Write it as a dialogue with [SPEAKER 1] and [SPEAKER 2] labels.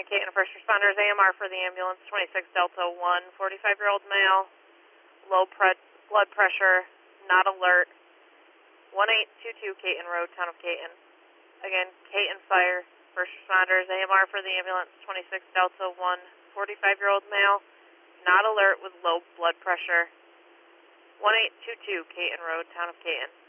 [SPEAKER 1] Caton First Responders, AMR for the ambulance, 26 Delta 1, 45-year-old male, blood pressure, not alert, 1822 Caton Road, Town of Caton. Again, Caton Fire, First Responders, AMR for the ambulance, 26 Delta 1, 45-year-old male, not alert with low blood pressure, 1822 Caton Road, Town of Caton.